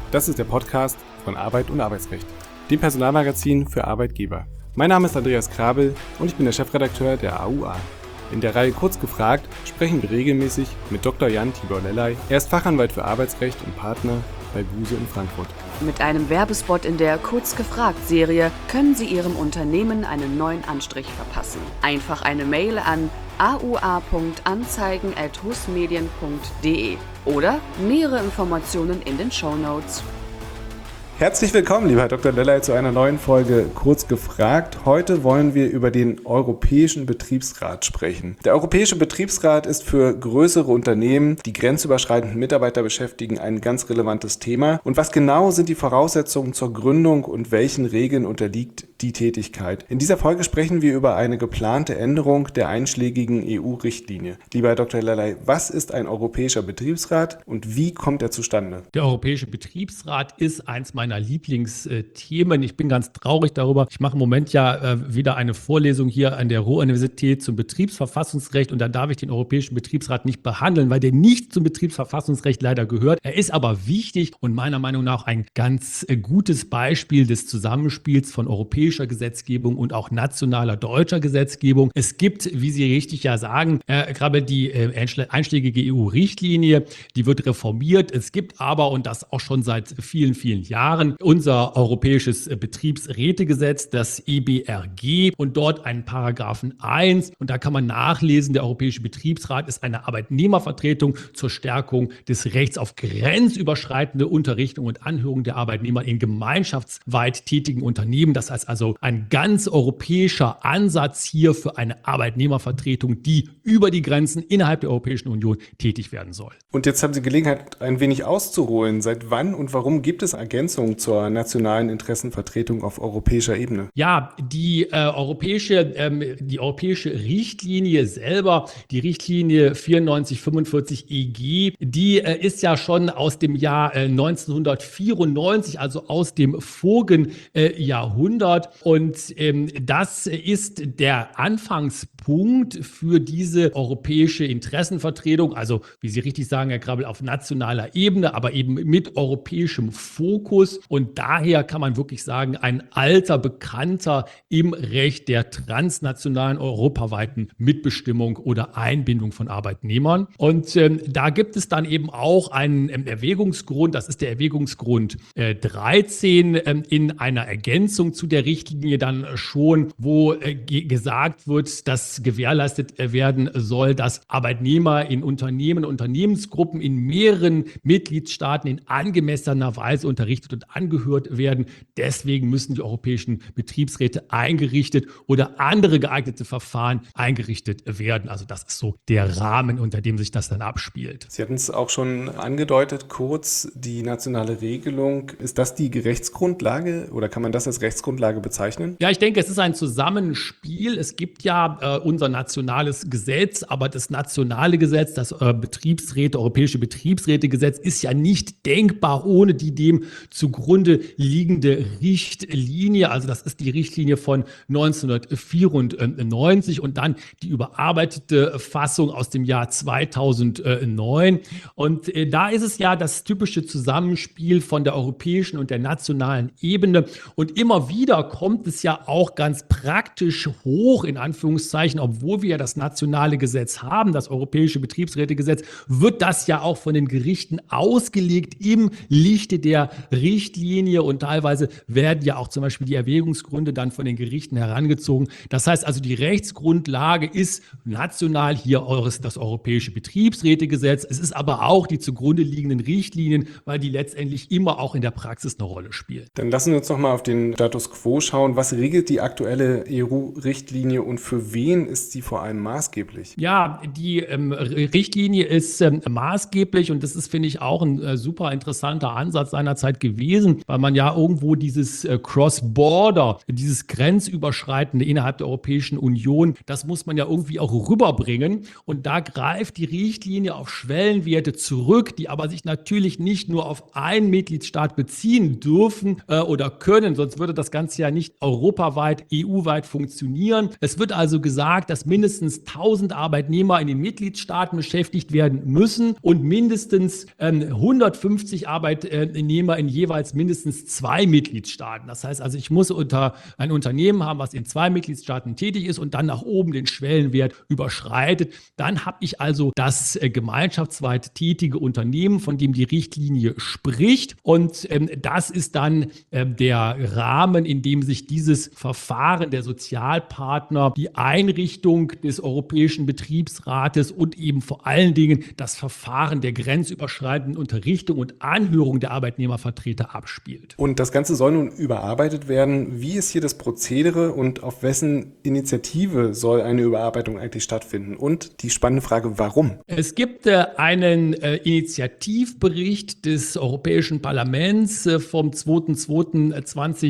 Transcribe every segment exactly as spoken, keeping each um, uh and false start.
Das ist der Podcast von Arbeit und Arbeitsrecht, dem Personalmagazin für Arbeitgeber. Mein Name ist Andreas Krabel und ich bin der Chefredakteur der A U A. In der Reihe Kurz gefragt sprechen wir regelmäßig mit Doktor Jan Tibor Lellay. Er ist Fachanwalt für Arbeitsrecht und Partner bei Buse in Frankfurt. Mit einem Werbespot in der Kurz gefragt-Serie können Sie Ihrem Unternehmen einen neuen Anstrich verpassen. Einfach eine Mail an a u a punkt anzeigen at husmedien punkt de oder nähere Informationen in den Shownotes. Herzlich willkommen, lieber Herr Doktor Lellay, zu einer neuen Folge Kurz gefragt. Heute wollen wir über den Europäischen Betriebsrat sprechen. Der Europäische Betriebsrat ist für größere Unternehmen, die grenzüberschreitend Mitarbeiter beschäftigen, ein ganz relevantes Thema. Und was genau sind die Voraussetzungen zur Gründung und welchen Regeln unterliegt die Tätigkeit? In dieser Folge sprechen wir über eine geplante Änderung der einschlägigen E U-Richtlinie. Lieber Herr Doktor Lellay, was ist ein Europäischer Betriebsrat und wie kommt er zustande? Der Europäische Betriebsrat ist eins meiner Lieblingsthemen. Ich bin ganz traurig darüber. Ich mache im Moment ja äh, wieder eine Vorlesung hier an der Ruhr-Universität zum Betriebsverfassungsrecht und da darf ich den Europäischen Betriebsrat nicht behandeln, weil der nicht zum Betriebsverfassungsrecht leider gehört. Er ist aber wichtig und meiner Meinung nach ein ganz äh, gutes Beispiel des Zusammenspiels von europäischer Gesetzgebung und auch nationaler deutscher Gesetzgebung. Es gibt, wie Sie richtig ja sagen, äh, gerade die äh, einschlägige E U-Richtlinie, die wird reformiert. Es gibt aber, und das auch schon seit vielen, vielen Jahren, unser europäisches Betriebsrätegesetz, das E B R G, und dort einen Paragraphen eins. Und da kann man nachlesen, der Europäische Betriebsrat ist eine Arbeitnehmervertretung zur Stärkung des Rechts auf grenzüberschreitende Unterrichtung und Anhörung der Arbeitnehmer in gemeinschaftsweit tätigen Unternehmen. Das heißt also ein ganz europäischer Ansatz hier für eine Arbeitnehmervertretung, die über die Grenzen innerhalb der Europäischen Union tätig werden soll. Und jetzt haben Sie Gelegenheit, ein wenig auszuholen. Seit wann und warum gibt es Ergänzungen zur nationalen Interessenvertretung auf europäischer Ebene? Ja, die äh, europäische, ähm, die europäische Richtlinie selber, die Richtlinie vierundneunzig fünfundvierzig E G, die äh, ist ja schon aus dem Jahr äh, neunzehnhundertvierundneunzig, also aus dem vorigen äh, Jahrhundert. Und ähm, das ist der Anfangspunkt für diese europäische Interessenvertretung, also wie Sie richtig sagen, Herr Krabbel, auf nationaler Ebene, aber eben mit europäischem Fokus. Und daher kann man wirklich sagen, ein alter Bekannter im Recht der transnationalen, europaweiten Mitbestimmung oder Einbindung von Arbeitnehmern. Und ähm, da gibt es dann eben auch einen ähm, Erwägungsgrund, das ist der Erwägungsgrund äh, dreizehn, ähm, in einer Ergänzung zu der Richtlinie dann schon, wo äh, ge- gesagt wird, dass gewährleistet äh, werden soll, dass Arbeitnehmer in Unternehmen, Unternehmensgruppen in mehreren Mitgliedstaaten in angemessener Weise unterrichtet und angehört werden. Deswegen müssen die europäischen Betriebsräte eingerichtet oder andere geeignete Verfahren eingerichtet werden. Also das ist so der Rahmen, unter dem sich das dann abspielt. Sie hatten es auch schon angedeutet, kurz, die nationale Regelung. Ist das die Rechtsgrundlage oder kann man das als Rechtsgrundlage bezeichnen? Ja, ich denke, es ist ein Zusammenspiel. Es gibt ja äh, unser nationales Gesetz, aber das nationale Gesetz, das äh, Betriebsräte, Europäische Betriebsrätegesetz, ist ja nicht denkbar ohne die dem zugrunde liegende Richtlinie. Also das ist die Richtlinie von neunzehnhundertvierundneunzig und dann die überarbeitete Fassung aus dem Jahr zweitausendneun. Und äh, da ist es ja das typische Zusammenspiel von der europäischen und der nationalen Ebene. Und immer wieder kommt es ja auch ganz praktisch hoch, in Anführungszeichen, obwohl wir ja das nationale Gesetz haben, das Europäische Betriebsrätegesetz, wird das ja auch von den Gerichten ausgelegt im Lichte der Richtlinie und teilweise werden ja auch zum Beispiel die Erwägungsgründe dann von den Gerichten herangezogen. Das heißt also, die Rechtsgrundlage ist national hier eures, das Europäische Betriebsrätegesetz. Es ist aber auch die zugrunde liegenden Richtlinien, weil die letztendlich immer auch in der Praxis eine Rolle spielen. Dann lassen wir uns noch mal auf den Status quo schauen. Was regelt die aktuelle E U-Richtlinie und für wen ist sie vor allem maßgeblich? Ja, die ähm, Richtlinie ist ähm, maßgeblich und das ist, finde ich, auch ein äh, super interessanter Ansatz seinerzeit gewesen, weil man ja irgendwo dieses äh, Cross-Border, dieses Grenzüberschreitende innerhalb der Europäischen Union, das muss man ja irgendwie auch rüberbringen. Und da greift die Richtlinie auf Schwellenwerte zurück, die aber sich natürlich nicht nur auf einen Mitgliedstaat beziehen dürfen äh, oder können, sonst würde das Ganze ja nicht europaweit, E U-weit funktionieren. Es wird also gesagt, sagt, dass mindestens tausend Arbeitnehmer in den Mitgliedstaaten beschäftigt werden müssen und mindestens ähm, hundertfünfzig Arbeitnehmer in jeweils mindestens zwei Mitgliedstaaten. Das heißt also, ich muss unter ein Unternehmen haben, was in zwei Mitgliedstaaten tätig ist und dann nach oben den Schwellenwert überschreitet. Dann habe ich also das äh, gemeinschaftsweit tätige Unternehmen, von dem die Richtlinie spricht. Und ähm, das ist dann äh, der Rahmen, in dem sich dieses Verfahren der Sozialpartner, die Einrichtung des Europäischen Betriebsrates und eben vor allen Dingen das Verfahren der grenzüberschreitenden Unterrichtung und Anhörung der Arbeitnehmervertreter abspielt. Und das Ganze soll nun überarbeitet werden. Wie ist hier das Prozedere und auf wessen Initiative soll eine Überarbeitung eigentlich stattfinden? Und die spannende Frage, warum? Es gibt äh, einen äh, Initiativbericht des Europäischen Parlaments äh, vom zweiter zweiter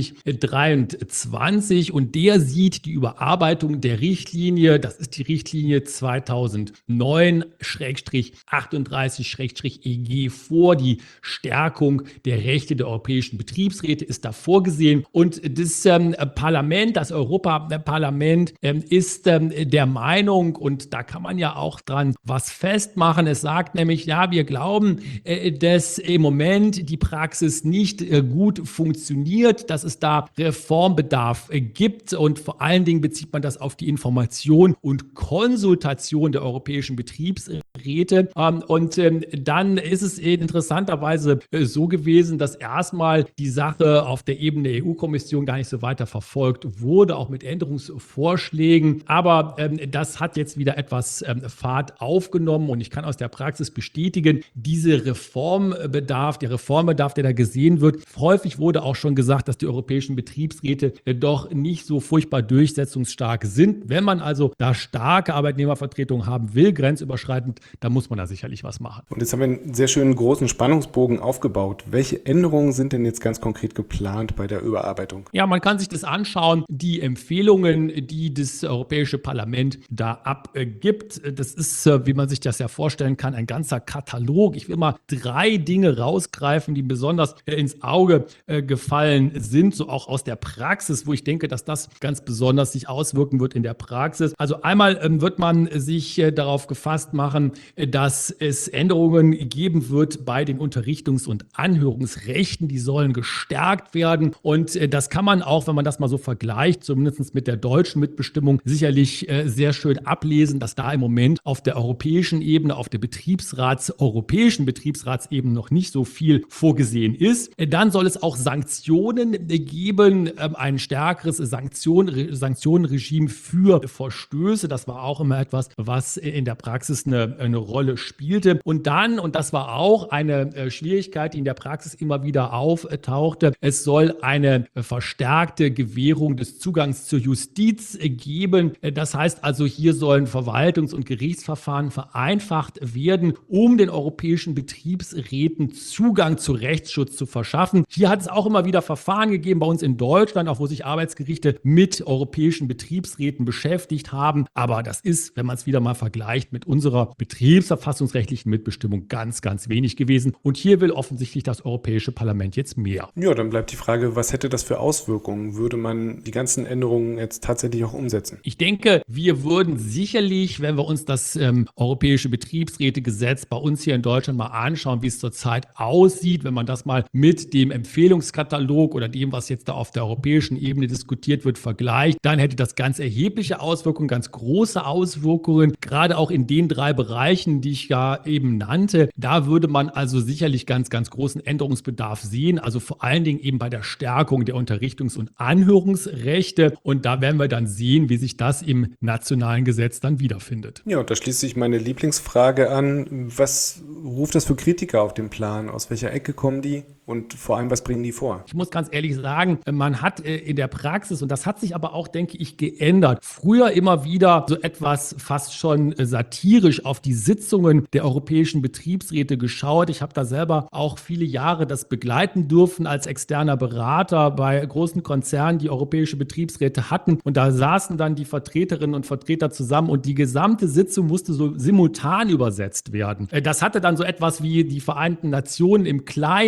zweitausenddreiundzwanzig und der sieht die Überarbeitung der Richtlinie, das ist die Richtlinie zweitausendneun achtunddreißig E G vor, die Stärkung der Rechte der europäischen Betriebsräte ist da vorgesehen und das ähm, Parlament, das Europaparlament ähm, ist ähm, der Meinung und da kann man ja auch dran was festmachen. Es sagt nämlich, ja, wir glauben, äh, dass im Moment die Praxis nicht äh, gut funktioniert, dass es da Reformbedarf äh, gibt und vor allen Dingen bezieht man das auf die Information und Konsultation der europäischen Betriebsräte. Ähm, und ähm, dann ist es interessanterweise äh, so gewesen, dass erstmal die Sache auf der Ebene der E U-Kommission gar nicht so weiter verfolgt wurde, auch mit Änderungsvorschlägen. Aber ähm, das hat jetzt wieder etwas ähm, Fahrt aufgenommen und ich kann aus der Praxis bestätigen, dieser Reformbedarf, der Reformbedarf, der da gesehen wird, häufig wurde auch schon gesagt, dass die europäischen Betriebsräte äh, doch nicht so furchtbar durchsetzungsstark sind. Wenn man also da starke Arbeitnehmervertretung haben will, grenzüberschreitend, dann muss man da sicherlich was machen. Und jetzt haben wir einen sehr schönen großen Spannungsbogen aufgebaut. Welche Änderungen sind denn jetzt ganz konkret geplant bei der Überarbeitung? Ja, man kann sich das anschauen. Die Empfehlungen, die das Europäische Parlament da abgibt, das ist, wie man sich das ja vorstellen kann, ein ganzer Katalog. Ich will mal drei Dinge rausgreifen, die besonders ins Auge gefallen sind, so auch aus der Praxis, wo ich denke, dass das ganz besonders sich auswirken wird in der Praxis. Also einmal wird man sich darauf gefasst machen, dass es Änderungen geben wird bei den Unterrichtungs- und Anhörungsrechten. Die sollen gestärkt werden und das kann man auch, wenn man das mal so vergleicht, zumindest mit der deutschen Mitbestimmung, sicherlich sehr schön ablesen, dass da im Moment auf der europäischen Ebene, auf der Betriebsrats, europäischen Betriebsratsebene noch nicht so viel vorgesehen ist. Dann soll es auch Sanktionen geben, ein stärkeres Sanktion, Sanktionenregime für Verstöße. Das war auch immer etwas, was in der Praxis eine, eine Rolle spielte. Und dann, und das war auch eine Schwierigkeit, die in der Praxis immer wieder auftauchte, es soll eine verstärkte Gewährung des Zugangs zur Justiz geben. Das heißt also, hier sollen Verwaltungs- und Gerichtsverfahren vereinfacht werden, um den europäischen Betriebsräten Zugang zu Rechtsschutz zu verschaffen. Hier hat es auch immer wieder Verfahren gegeben bei uns in Deutschland, auch wo sich Arbeitsgerichte mit europäischen Betriebsräten beschäftigt haben. Aber das ist, wenn man es wieder mal vergleicht, mit unserer betriebsverfassungsrechtlichen Mitbestimmung ganz, ganz wenig gewesen. Und hier will offensichtlich das Europäische Parlament jetzt mehr. Ja, dann bleibt die Frage, was hätte das für Auswirkungen? Würde man die ganzen Änderungen jetzt tatsächlich auch umsetzen? Ich denke, wir würden sicherlich, wenn wir uns das ähm, Europäische Betriebsrätegesetz bei uns hier in Deutschland mal anschauen, wie es zurzeit aussieht, wenn man das mal mit dem Empfehlungskatalog oder dem, was jetzt da auf der europäischen Ebene diskutiert wird, vergleicht, dann hätte das ganz erhebliche Auswirkungen, ganz große Auswirkungen, gerade auch in den drei Bereichen, die ich ja eben nannte. Da würde man also sicherlich ganz, ganz großen Änderungsbedarf sehen, also vor allen Dingen eben bei der Stärkung der Unterrichtungs- und Anhörungsrechte. Und da werden wir dann sehen, wie sich das im nationalen Gesetz dann wiederfindet. Ja, und da schließt sich meine Lieblingsfrage an. Was ruft das für Kritiker auf den Plan? Aus welcher Ecke kommen die? Und vor allem, was bringen die vor? Ich muss ganz ehrlich sagen, man hat in der Praxis, und das hat sich aber auch, denke ich, geändert, früher immer wieder so etwas fast schon satirisch auf die Sitzungen der europäischen Betriebsräte geschaut. Ich habe da selber auch viele Jahre das begleiten dürfen als externer Berater bei großen Konzernen, die europäische Betriebsräte hatten. Und da saßen dann die Vertreterinnen und Vertreter zusammen und die gesamte Sitzung musste so simultan übersetzt werden. Das hatte dann so etwas wie die Vereinten Nationen im Kleinen.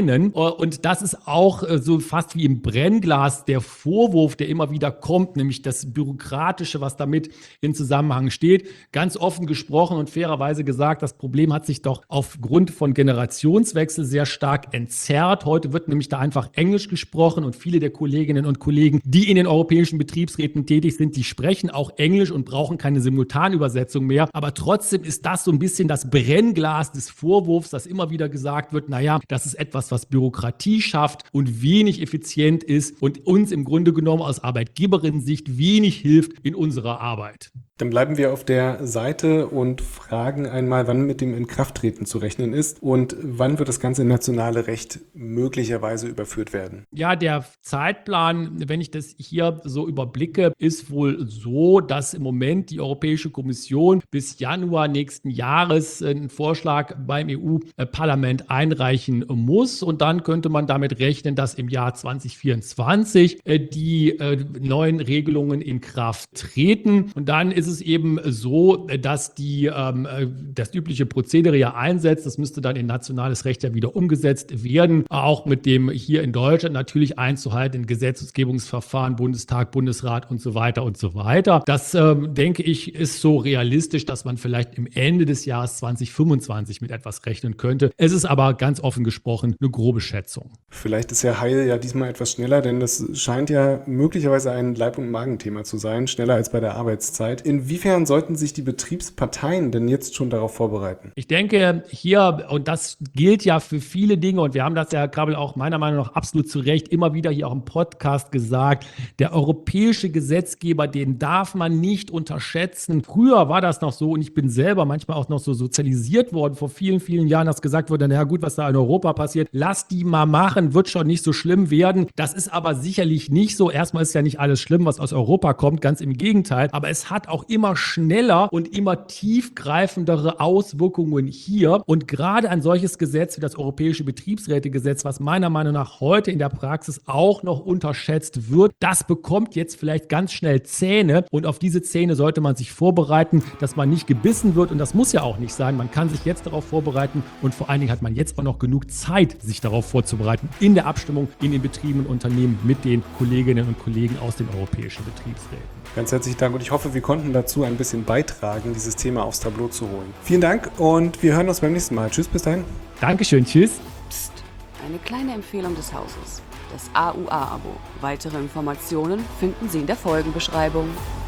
Und das ist auch so fast wie im Brennglas der Vorwurf, der immer wieder kommt, nämlich das Bürokratische, was damit in Zusammenhang steht. Ganz offen gesprochen und fairerweise gesagt, das Problem hat sich doch aufgrund von Generationswechsel sehr stark entzerrt. Heute wird nämlich da einfach Englisch gesprochen und viele der Kolleginnen und Kollegen, die in den europäischen Betriebsräten tätig sind, die sprechen auch Englisch und brauchen keine Simultanübersetzung mehr. Aber trotzdem ist das so ein bisschen das Brennglas des Vorwurfs, dass immer wieder gesagt wird, naja, das ist etwas, was Bürokratie schafft und wenig effizient ist und uns im Grunde genommen aus Arbeitgeberinnensicht wenig hilft in unserer Arbeit. Dann bleiben wir auf der Seite und fragen einmal, wann mit dem Inkrafttreten zu rechnen ist und wann wird das ganze nationale Recht möglicherweise überführt werden? Ja, der Zeitplan, wenn ich das hier so überblicke, ist wohl so, dass im Moment die Europäische Kommission bis Januar nächsten Jahres einen Vorschlag beim E U-Parlament einreichen muss. Und dann könnte man damit rechnen, dass im Jahr zwanzig vierundzwanzig die neuen Regelungen in Kraft treten. Und dann ist es eben so, dass die, ähm, das übliche Prozedere ja einsetzt. Das müsste dann in nationales Recht ja wieder umgesetzt werden. Auch mit dem hier in Deutschland natürlich einzuhaltenden Gesetzgebungsverfahren, Bundestag, Bundesrat und so weiter und so weiter. Das, ähm, denke ich, ist so realistisch, dass man vielleicht im Ende des Jahres zwanzig fünfundzwanzig mit etwas rechnen könnte. Es ist aber ganz offen gesprochen eine grobe Schätzung. Vielleicht ist ja Heil ja diesmal etwas schneller, denn das scheint ja möglicherweise ein Leib- und Magenthema zu sein, schneller als bei der Arbeitszeit. Inwiefern sollten sich die Betriebsparteien denn jetzt schon darauf vorbereiten? Ich denke hier, und das gilt ja für viele Dinge, und wir haben das ja, Krabbel, auch meiner Meinung nach absolut zu Recht immer wieder hier auch im Podcast gesagt, der europäische Gesetzgeber, den darf man nicht unterschätzen. Früher war das noch so, und ich bin selber manchmal auch noch so sozialisiert worden, vor vielen, vielen Jahren, dass gesagt wurde, naja gut, was da in Europa passiert, lass die mal machen, wird schon nicht so schlimm werden. Das ist aber sicherlich nicht so. Erstmal ist ja nicht alles schlimm, was aus Europa kommt, ganz im Gegenteil. Aber es hat auch immer schneller und immer tiefgreifendere Auswirkungen hier. Und gerade ein solches Gesetz wie das Europäische Betriebsrätegesetz, was meiner Meinung nach heute in der Praxis auch noch unterschätzt wird, das bekommt jetzt vielleicht ganz schnell Zähne. Und auf diese Zähne sollte man sich vorbereiten, dass man nicht gebissen wird. Und das muss ja auch nicht sein. Man kann sich jetzt darauf vorbereiten. Und vor allen Dingen hat man jetzt auch noch genug Zeit, sich darauf vorzubereiten, in der Abstimmung in den Betrieben und Unternehmen mit den Kolleginnen und Kollegen aus den europäischen Betriebsräten. Ganz herzlichen Dank und ich hoffe, wir konnten dazu ein bisschen beitragen, dieses Thema aufs Tableau zu holen. Vielen Dank und wir hören uns beim nächsten Mal. Tschüss, bis dahin. Dankeschön, tschüss. Psst, eine kleine Empfehlung des Hauses. Das A U A-Abo. Weitere Informationen finden Sie in der Folgenbeschreibung.